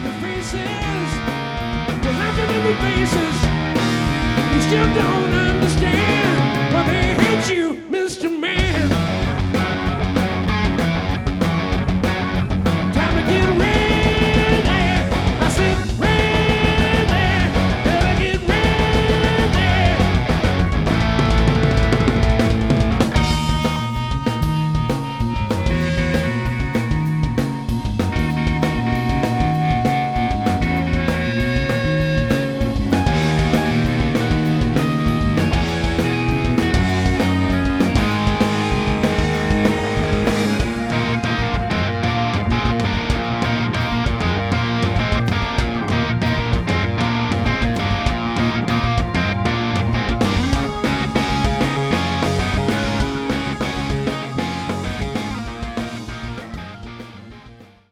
Their faces, we're laughing in their faces. You still don't understand why they hate you.